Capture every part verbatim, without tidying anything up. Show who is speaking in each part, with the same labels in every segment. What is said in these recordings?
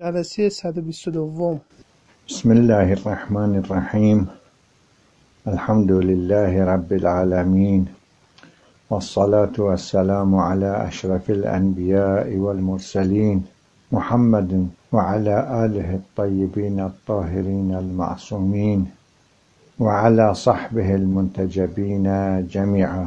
Speaker 1: جلسه صد و بیست و دو.
Speaker 2: بسم الله الرحمن الرحیم. الحمد لله رب العالمین والصلاة والسلام على اشرف الانبیاء والمرسلین محمد وعلى آله الطیبین الطاهرین المعصومین وعلى صحبه المنتجبین جمیعا.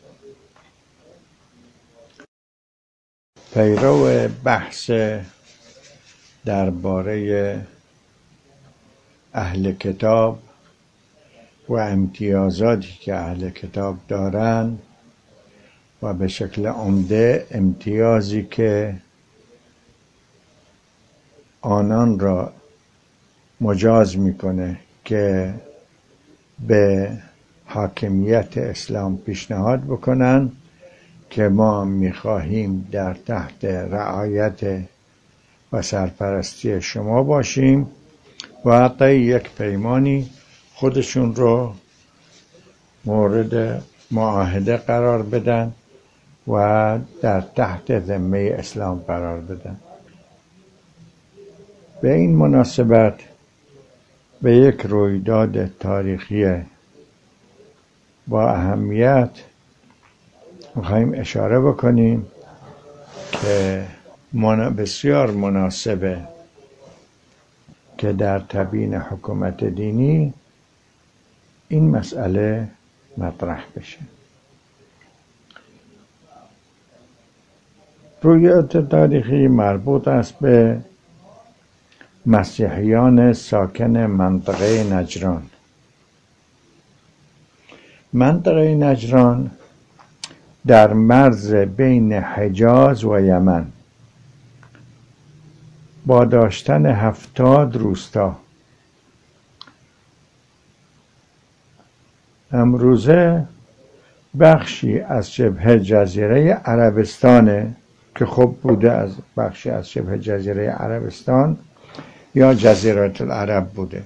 Speaker 2: پیرو بحث درباره اهل کتاب و امتیازاتی که اهل کتاب دارند و به شکل عمده امتیازی که آنان را مجاز میکنه که به حاکمیت اسلام پیشنهاد بکنن که ما میخواهیم در تحت رعایت و سرپرستی شما باشیم و طی یک پیمانی خودشون رو مورد معاهده قرار بدن و در تحت ذمه اسلام قرار بدن. به این مناسبت به یک رویداد تاریخی با اهمیت میخوایم اشاره بکنیم که بسیار مناسبه که در تبیین حکومت دینی این مسئله مطرح بشه. رویداد تاریخی مربوط است به مسیحیان ساکن منطقه نجران. منطقه نجران در مرز بین حجاز و یمن با داشتن هفتاد روستا امروزه بخشی از شبه جزیره عربستانه که خب بوده از بخشی از شبه جزیره عربستان یا جزیره العرب بوده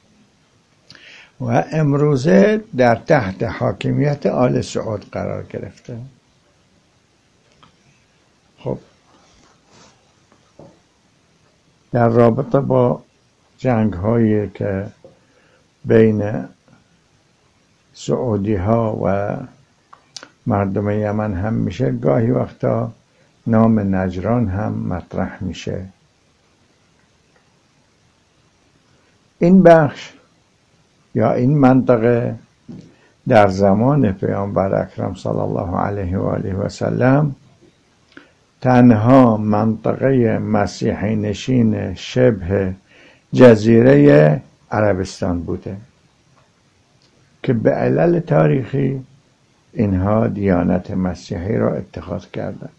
Speaker 2: و امروزه در تحت حاکمیت آل سعود قرار گرفته. خب در رابطه با جنگ هایی که بین سعودی ها و مردم یمن هم میشه، گاهی وقتا نام نجران هم مطرح میشه. این بخش یا این منطقه در زمان پیامبر اکرم صلی الله علیه و آله و سلم تنها منطقه مسیحی نشین شبه جزیره عربستان بوده که به علل تاریخی اینها دیانت مسیحی را اتخاذ کردند.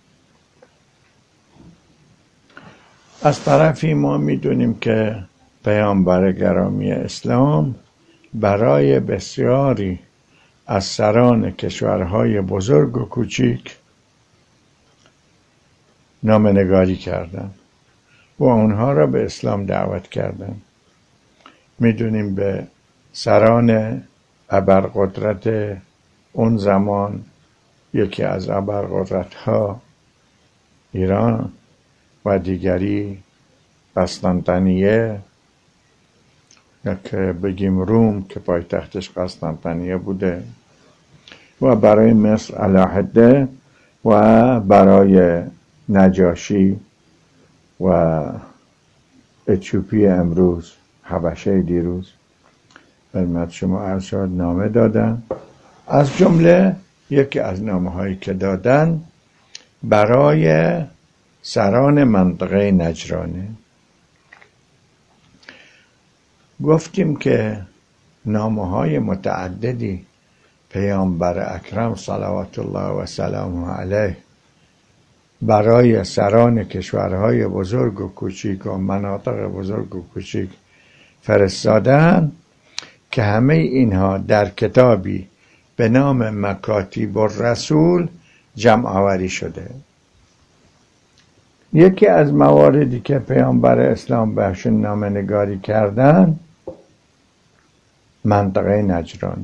Speaker 2: از طرفی ما میدونیم که پیامبر گرامی اسلام برای بسیاری از سران کشورهای بزرگ و کوچیک نامه‌نگاری کردند و اونها را به اسلام دعوت کردند. میدونیم به سران ابرقدرت اون زمان، یکی از ابرقدرت ها ایران و دیگری قسطنطنیه یا که بگیم روم که پایتختش قسطنطنیه بوده، و برای مصر علیحده و برای نجاشی و اتیوپی امروز، حبشه دیروز خدمت شما عرض شد نامه دادن. از جمله یکی از نامه هایی که دادن برای سران منطقه نجرانه. گفتیم که نامه های متعددی پیامبر اکرم صلوات الله و سلامه علیه برای سران کشورهای بزرگ و کوچیک و مناطق بزرگ و کوچیک فرستادن که همه اینها در کتابی به نام مکاتیب الرسول جمع آوری شده. یکی از مواردی که پیامبر اسلام بهشون نامه نگاری کردن منطقه نجران،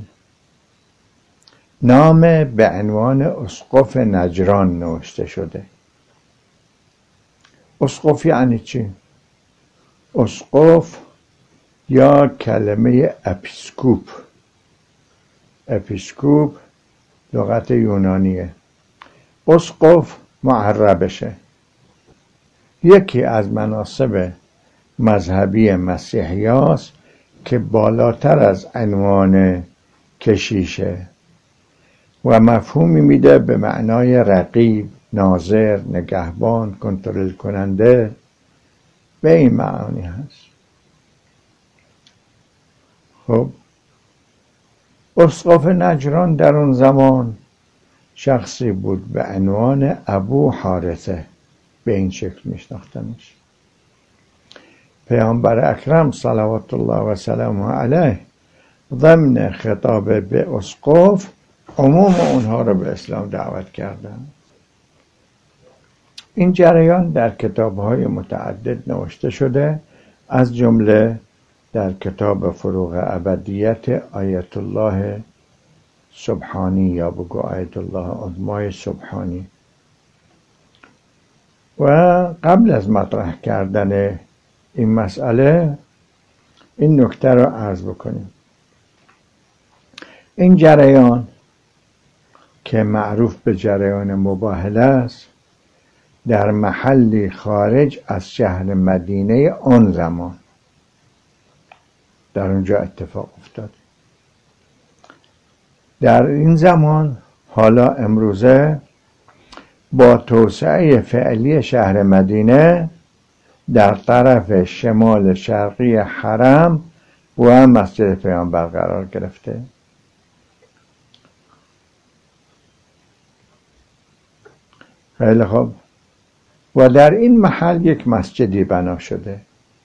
Speaker 2: نام به عنوان اسقف نجران نوشته شده. اسقف یعنی چی؟ اسقف یا کلمه اپیسکوپ. اپیسکوپ لغت یونانیه، اسقف معربشه. یکی از مناصب مذهبی مسیحی است که بالاتر از عنوان کشیشه و مفهومی میده به معنای رقیب، ناظر، نگهبان، کنترل کننده. به این معانی هست. خب اسقف نجران در اون زمان شخصی بود به عنوان ابو حارثه، به این شکل میشناختنش. پیامبر اکرم صلوات الله و سلامه علیه ضمن خطاب به اسقف عموم اونها رو به اسلام دعوت کردن. این جریان در کتاب‌های متعدد نوشته شده، از جمله در کتاب فروغ ابدیت آیت الله سبحانی یا بگو آیت الله عظمای سبحانی. و قبل از مطرح کردن این مسئله این نکته را عرض بکنیم. این جریان که معروف به جریان مباهله است در محلی خارج از شهر مدینه آن زمان در اونجا اتفاق افتاد. در این زمان حالا امروزه با توسعه فعلی شهر مدینه در طرف شمال شرقی حرم و مسجد پیامبر قرار گرفته. خیلی خوب. و در این محل یک مسجدی بنا شده.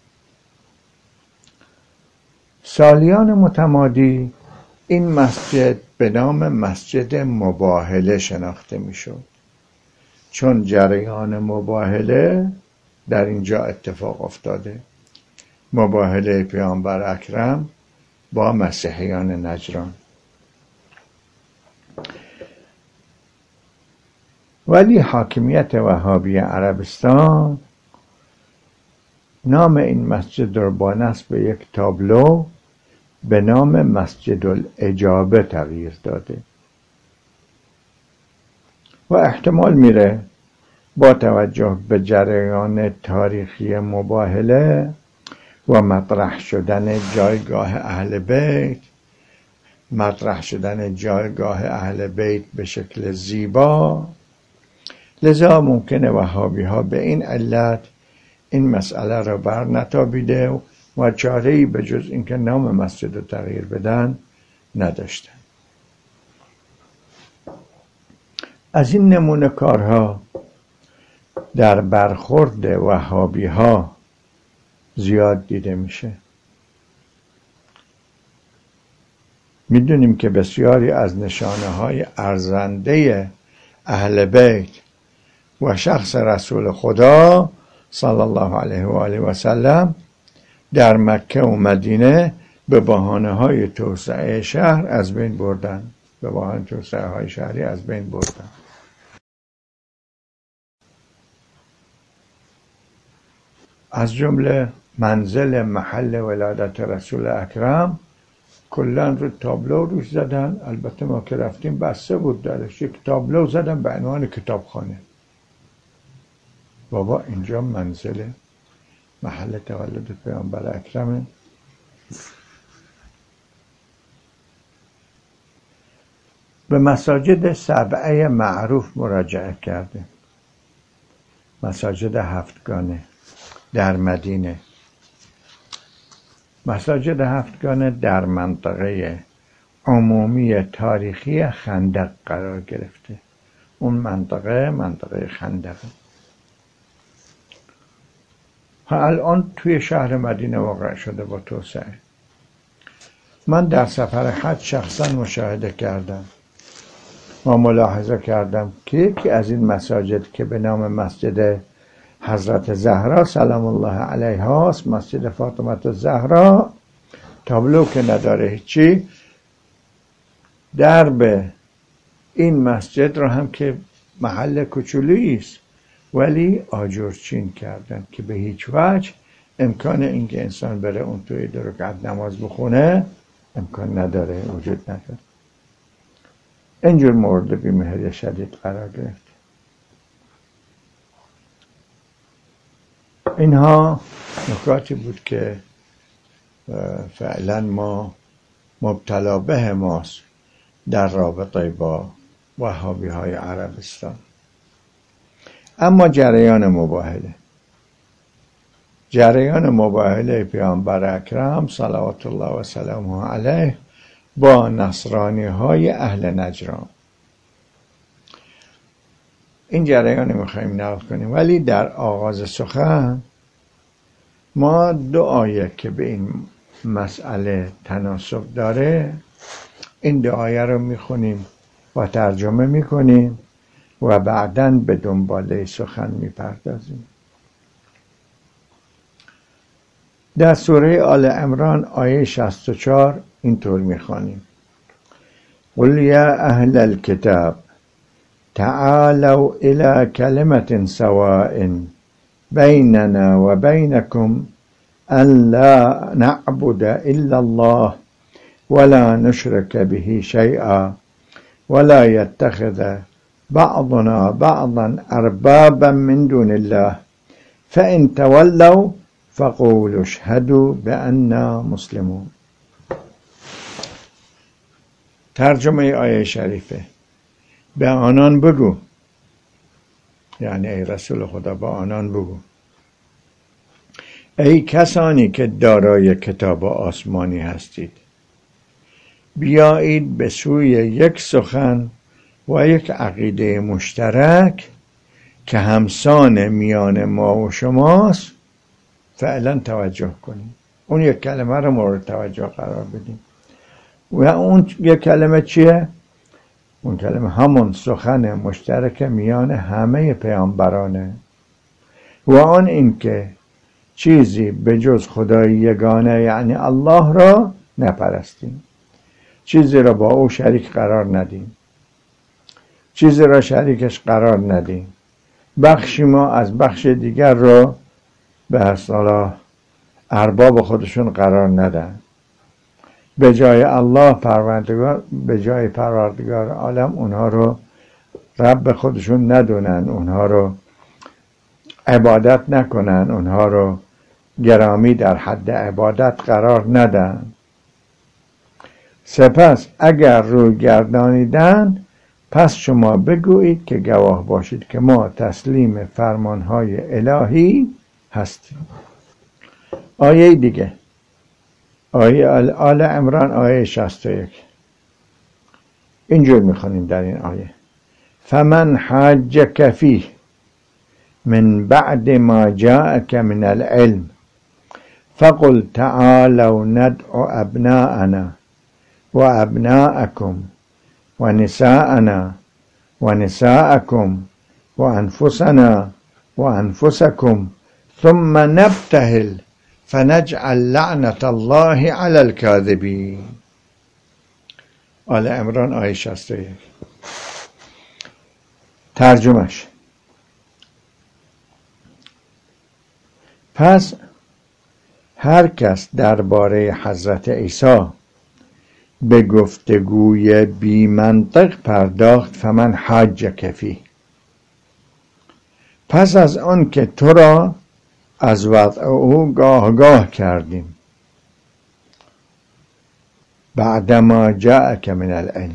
Speaker 2: سالیان متمادی این مسجد به نام مسجد مباهله شناخته می شد، چون جریان مباهله در اینجا اتفاق افتاده. مباهله پیامبر اکرم با مسیحیان نجران. ولی حاکمیت وهابی عربستان نام این مسجد را با نصب یک تابلو به نام مسجد الاجابه تغییر داده و احتمال میره با توجه به جریان تاریخی مباهله و مطرح شدن جایگاه اهل بیت مطرح شدن جایگاه اهل بیت به شکل زیبا، لذا ممکنه وهابی ها به این علت این مسئله را بر نتابیده و چاره‌ای به جز اینکه نام مسجد رو تغییر بدن نداشتن. از این نمونه کارها در برخورد وهابی ها زیاد دیده میشه. میدونیم که بسیاری از نشانه های ارزنده اهل بیت و شخص رسول خدا صلی الله علیه و آله و سلم در مکه و مدینه به بهانه های توسعه شهر از بین بردن به بهانه توسعه های شهری از بین بردن. از جمله منزل محل ولادت رسول اکرم کلا رو تابلو روش زدن. البته ما که رفتیم بسته بود درش، یک تابلو زدن به عنوان کتابخانه. بابا اینجا منزل محل تولد پیامبر اکرمه. به مساجد سبعه معروف مراجعه کرده. مساجد هفتگانه در مدینه. مساجد هفتگانه در منطقه عمومی تاریخی خندق قرار گرفته. اون منطقه منطقه خندقه. ها الان توی شهر مدینه واقع شده با توسعه. من در سفر حج شخصا مشاهده کردم و ملاحظه کردم که یکی از این مساجد که به نام مسجد حضرت زهرا سلام الله علیها است، مسجد فاطمه زهرا، تابلو که نداره هیچی، درب این مسجد را هم که محل کوچولویی است ولی آجرچین کردن که به هیچ وجه امکان اینکه انسان بره اون توی دو رکعت نماز بخونه امکان نداره، وجود نداره. اینجور مورد بیمهری شدید قرار گرفت. اینها نکاتی بود که فعلا ما مبتلا به ماست در رابطه با وهابی های عربستان. اما جریان مباهله جریان مباهله پیامبر اکرم صلوات الله و سلامه علیه با نصرانی های اهل نجران، این جریان میخوایم نقل کنیم. ولی در آغاز سخن ما دو آیه که به این مسئله تناسب داره، این دو آیه رو میخونیم و ترجمه میکنیم و بعداً به دنباله سخن میپردازیم. در سوره آل عمران آیه شصت و چهار اینطور میخوانیم: قل یا اهل الكتاب تعالوا الى كلمة سواء بيننا وبينكم أن لا نعبد إلا الله ولا نشرك به شيئا ولا يتخذ بعضنا بعضا أربابا من دون الله فإن تولوا فقولوا اشهدوا بأننا مسلمون. ترجمه آیه شریفه: به آنان بگو، یعنی ای رسول خدا با آنان بگو، ای کسانی که دارای کتاب آسمانی هستید، بیایید به سوی یک سخن و یک عقیده مشترک که همسان میان ما و شماست فعلا توجه کنیم. اون یک کلمه رو مورد توجه قرار بدیم. و اون یک کلمه چیه؟ اون کلمه همون سخن مشترک میان همه پیامبرانه و آن این که چیزی به جز خدای یگانه یعنی الله را نپرستیم، چیزی را با او شریک قرار ندیم، چیزی را شریکش قرار ندیم، بخشی ما از بخش دیگر را به اصطلاح ارباب خودشون قرار ندن، به جای الله پروردگار به جای پروردگار عالم اونها رو رب خودشون ندونن، اونها رو عبادت نکنن، اونها رو گرامی در حد عبادت قرار ندن. سپس اگر روی گردانیدن پس شما بگویید که گواه باشید که ما تسلیم فرمانهای الهی هستیم. آیه دیگه، آیه آل عمران آیه شصت و یک، اینجور میخونیم در این آیه: فمن حاجک فیه من بعد ما جاءك من العلم فقل تعالوا ندعو ابناءنا وابناءكم ونساءنا ونساءكم وانفسنا وانفسكم ثم نبتهل فنجعل لعنة الله على الكاذبين. آل عمران آیه شصت و یک. ترجمهش: پس هر کس درباره حضرت عیسی به گفتگوی بی منطق پرداخت، فمن حاجک فیه، پس از آن که تو را از وضع او گاه گاه کردیم، بعدما جاءک من العلم،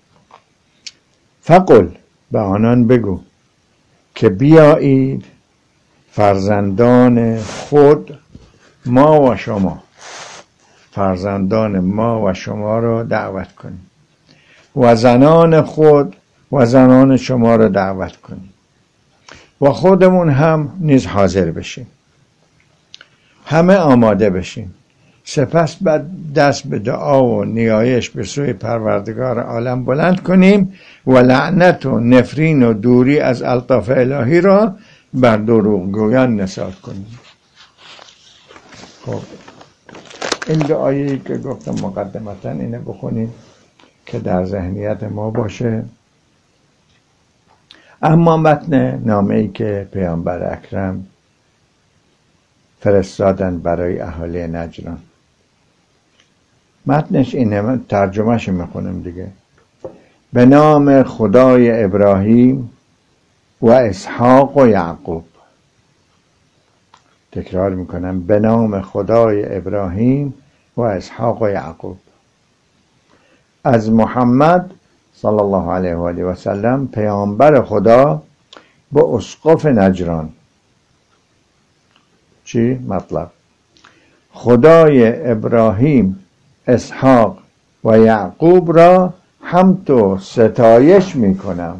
Speaker 2: فقل به آنان بگو که بیایید فرزندان خود ما و شما فرزندان ما و شما را دعوت کنیم و زنان خود و زنان شما را دعوت کنیم و خودمون هم نیز حاضر بشیم، همه آماده بشیم، سپس بعد دست به دعا و نیایش به سوی پروردگار عالم بلند کنیم و لعنت و نفرین و دوری از الطاف الهی را بر دروغگویان نثار کنیم. خب این دو آیه‌ای که گفتم مقدمتاً اینه بخونیم که در ذهنیت ما باشه. اما متن نامه‌ای که پیامبر اکرم فرستادن برای اهالی نجران. متنش اینه، من ترجمهش میخونم دیگه. به نام خدای ابراهیم و اسحاق و یعقوب. تکرار میکنم، به نام خدای ابراهیم و اسحاق و یعقوب. از محمد صلی الله علیه و آله و سلم پیامبر خدا به اسقف نجران. چی مطلب؟ خدای ابراهیم، اسحاق و یعقوب را حمد و ستایش میکنم.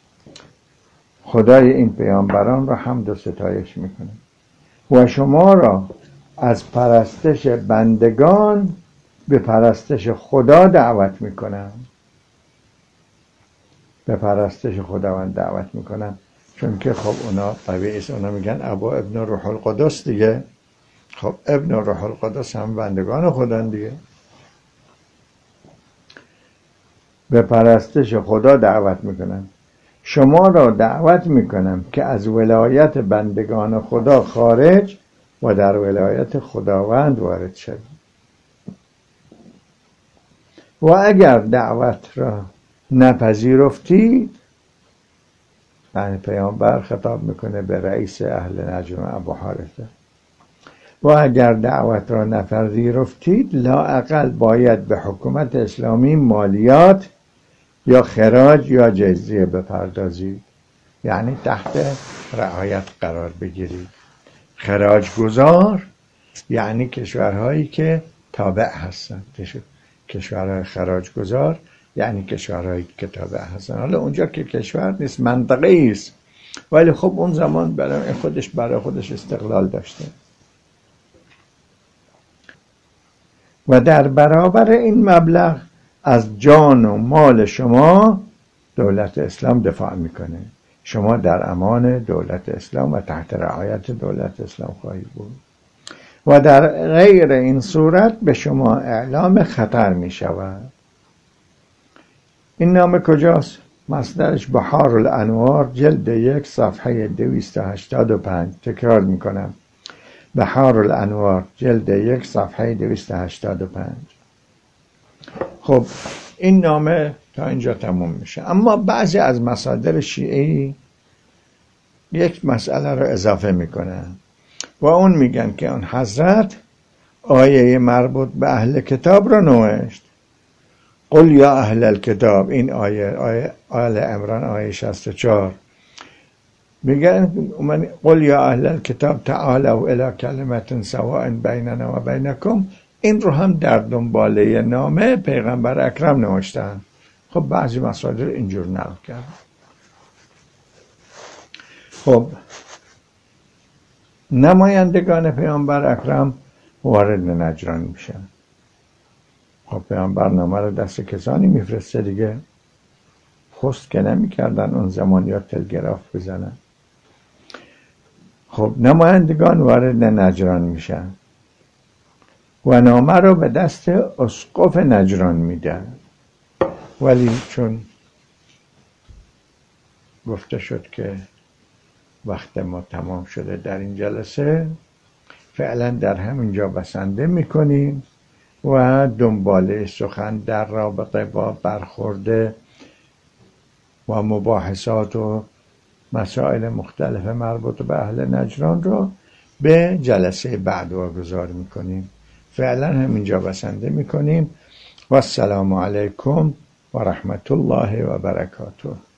Speaker 2: خدای این پیامبران را حمد و ستایش میکنم و شما را از پرستش بندگان به پرستش خدا دعوت میکنم. به پرستش خداوند دعوت میکنم، چون که خب اونا طبیعی است، اونا میگن ابا ابن روح القدس دیگه. خب ابن روح القدس هم بندگان خدا دیگه. به پرستش خدا دعوت میکنم. شما را دعوت میکنم که از ولایت بندگان خدا خارج و در ولایت خداوند وارد شوید. و اگر دعوت را نپذیرفتید، یعنی پیامبر خطاب میکنه به رئیس اهل نجران ابو حارثه، و اگر دعوت را نپذیرفتید لااقل باید به حکومت اسلامی مالیات یا خراج یا جزیه بپردازید، یعنی تحت رعایت قرار بگیرید. خراج گذار یعنی کشورهایی که تابع هستند. کشورهای خراج گذار یعنی کشورهایی که تابع هستند. حالا اونجا که کشور نیست، منطقه است، ولی خب اون زمان برای خودش برای خودش استقلال داشته. و در برابر این مبلغ از جان و مال شما دولت اسلام دفاع میکنه. شما در امان دولت اسلام و تحت رعایت دولت اسلام خواهید بود. و در غیر این صورت به شما اعلام خطر می شود. این نامه کجاست؟ مصدرش بحار الانوار جلد یک صفحه دویست و هشتاد و پنج. تکرار می کنم، بحار الانوار جلد یک صفحه دویست و هشتاد و پنج. خب این نامه تا اینجا تموم میشه. اما بعضی از مصادر شیعی یک مسئله رو اضافه میکنن و اون میگن که اون حضرت آیه مربوط به اهل کتاب رو نوشت. قل یا اهل الکتاب، این آیه آیه آل عمران آیه شصت و چهار میگن قل یا اهل الکتاب تعالوا الی کلمة سواء بیننا و بینکم. این رو هم در دنباله نامه پیغمبر اکرم نوشتن. خب بعضی مصادر اینجور نقل کرد. خب نمایندگان پیامبر اکرم وارد نجران میشن. خب پیامبر نامه رو دست کسانی میفرسته دیگه. پست که نمیکردن اون زمان یا تلگراف بزنن. خب نمایندگان وارد نجران میشن و نامه رو به دست اسقف نجران میدن. ولی چون گفته شد که وقت ما تمام شده در این جلسه، فعلا در همینجا بسنده میکنیم و دنباله سخن در رابطه با برخورده و مباحثات و مسائل مختلف مربوط به اهل نجران رو به جلسه بعد واگذار میکنیم. فعلا همینجا بسنده میکنیم و السلام علیکم و رحمت الله و برکاته.